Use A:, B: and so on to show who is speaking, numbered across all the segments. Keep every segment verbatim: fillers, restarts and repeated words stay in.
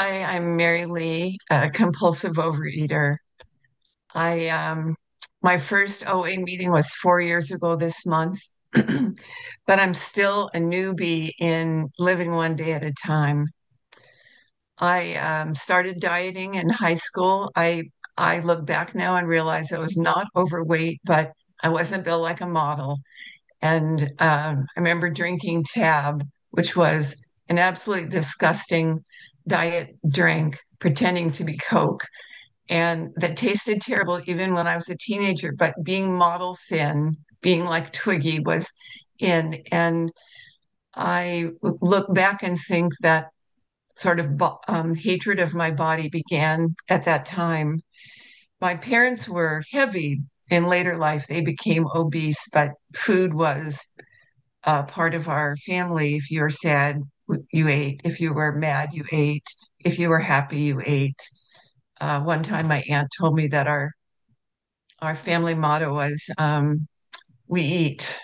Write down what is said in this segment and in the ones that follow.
A: Hi, I'm Mary Lee, a compulsive overeater. I um my first O A meeting was four years ago this month, but I'm still a newbie in living one day at a time. I um, started dieting in high school. I I look back now and realize I was not overweight, but I wasn't built like a model. And um, I remember drinking Tab, which was an absolutely disgusting diet drink, pretending to be Coke, and that tasted terrible even when I was a teenager. But being model thin, being like Twiggy was in. And I look back and think that sort of bo- um, hatred of my body began at that time. My parents were heavy in later life. They became obese, but food was uh, part of our family. If you were sad, you ate. If you were mad, you ate. If you were happy, you ate. Uh, one time, my aunt told me that our our family motto was um, "We eat."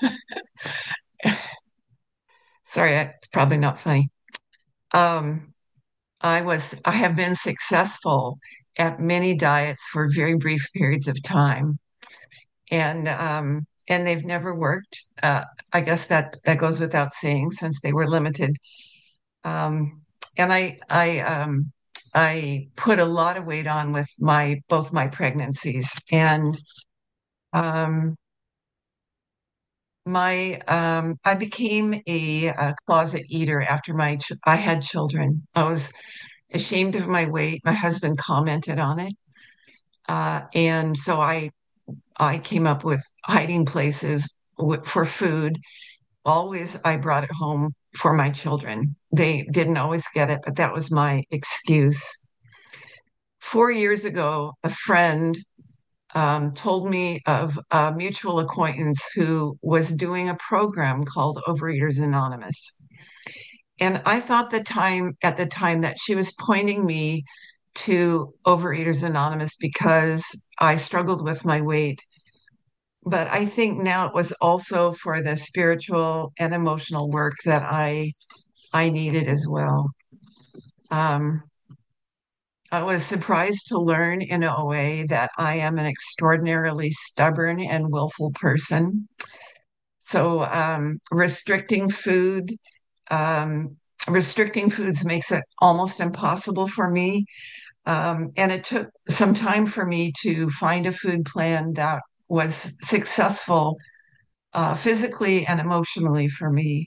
A: Sorry, it's probably not funny. Um, I was I have been successful at many diets for very brief periods of time, and um, and they've never worked. Uh, I guess that that goes without saying since they were limited. Um, and I I um, I put a lot of weight on with my both my pregnancies, and um, my um, I became a, a closet eater after my ch I had children. I was ashamed of my weight. My husband commented on it, uh, and so I I came up with hiding places w for food. Always, I brought it home for my children. They didn't always get it, but that was my excuse. Four years ago, a friend um, told me of a mutual acquaintance who was doing a program called Overeaters Anonymous. And I thought the time at the time that she was pointing me to Overeaters Anonymous because I struggled with my weight. But I think now it was also for the spiritual and emotional work that I I needed as well. Um, I was surprised to learn in O A that I am an extraordinarily stubborn and willful person. So um, restricting food, um, restricting foods makes it almost impossible for me. Um, and it took some time for me to find a food plan that was successful uh, physically and emotionally for me.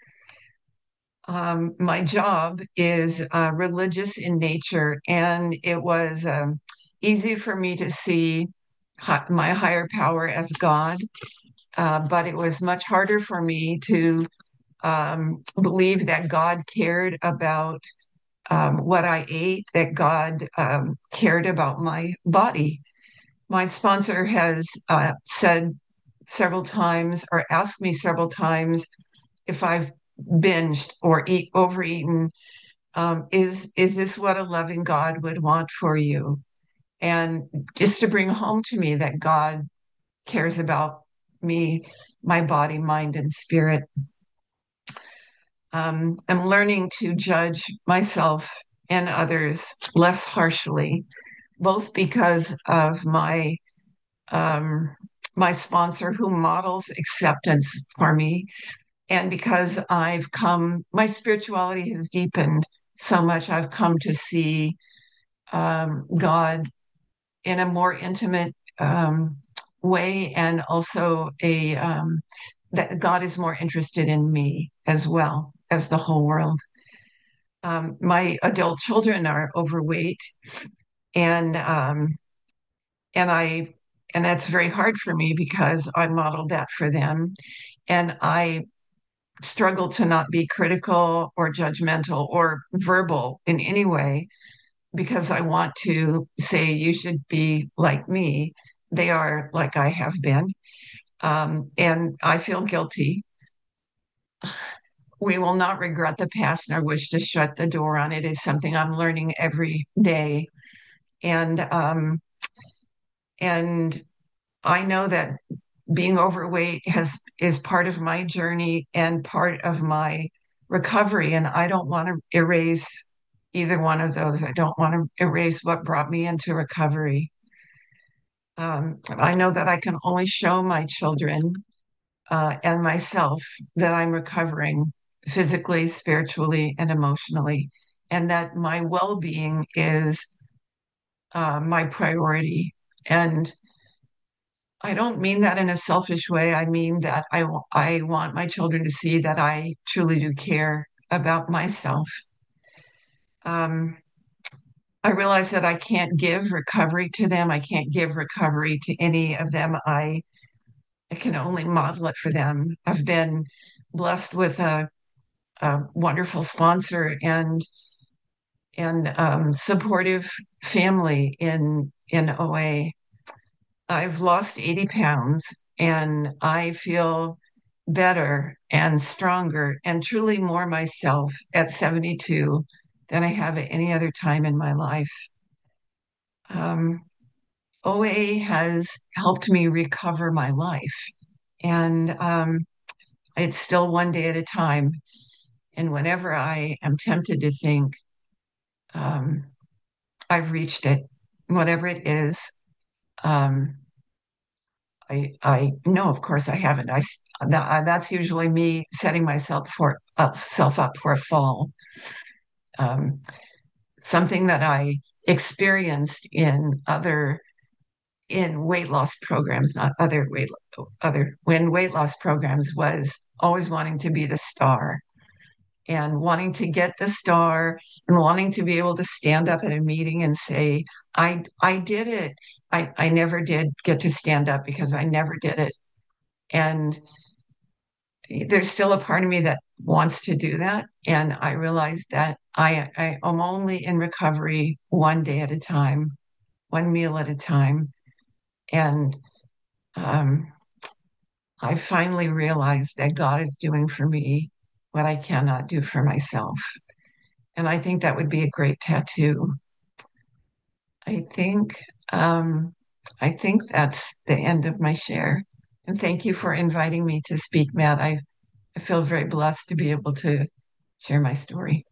A: Um, my job is uh, religious in nature, and it was um, easy for me to see hi my higher power as God, uh, but it was much harder for me to um, believe that God cared about um, what I ate, that God um, cared about my body. My sponsor has uh, said several times or asked me several times if I've binged or eat overeaten. Um, is is this what a loving God would want for you? And just to bring home to me that God cares about me, my body, mind, and spirit. Um, I'm learning to judge myself and others less harshly, both because of my um, my sponsor who models acceptance for me, and because I've come, my spirituality has deepened so much. I've come to see um, God in a more intimate um, way, and also a um, that God is more interested in me as well as the whole world. Um, my adult children are overweight, and um, and I and that's very hard for me because I modeled that for them, and I struggle to not be critical or judgmental or verbal in any way because I want to say you should be like me. They are like I have been. Um, and I feel guilty. We will not regret the past nor wish to shut the door on it. Is something I'm learning every day. And um, and I know that being overweight has is part of my journey and part of my recovery. And I don't want to erase either one of those. I don't want to erase what brought me into recovery. Um, I know that I can only show my children uh, and myself that I'm recovering physically, spiritually, and emotionally, and that my well-being is uh, my priority. And I don't mean that in a selfish way. I mean that I, I want my children to see that I truly do care about myself. Um, I realize that I can't give recovery to them. I can't give recovery to any of them. I, I can only model it for them. I've been blessed with a, a wonderful sponsor and and um, supportive family in in O A. I've lost eighty pounds and I feel better and stronger and truly more myself at seventy-two than I have at any other time in my life. Um, O A has helped me recover my life, and um, it's still one day at a time. And whenever I am tempted to think, um, I've reached it, whatever it is, um, I I no, of course I haven't. I that, that's usually me setting myself for up self up for a fall. Um, Something that I experienced in other in weight loss programs, not other weight other when weight loss programs was always wanting to be the star and wanting to get the star and wanting to be able to stand up at a meeting and say, I I did it. I, I never did get to stand up because I never did it. And there's still a part of me that wants to do that. And I realize that I, I am only in recovery one day at a time, one meal at a time. And um, I finally realized that God is doing for me what I cannot do for myself. And I think that would be a great tattoo. I think um, I think that's the end of my share. And thank you for inviting me to speak, Matt. I, I feel very blessed to be able to share my story.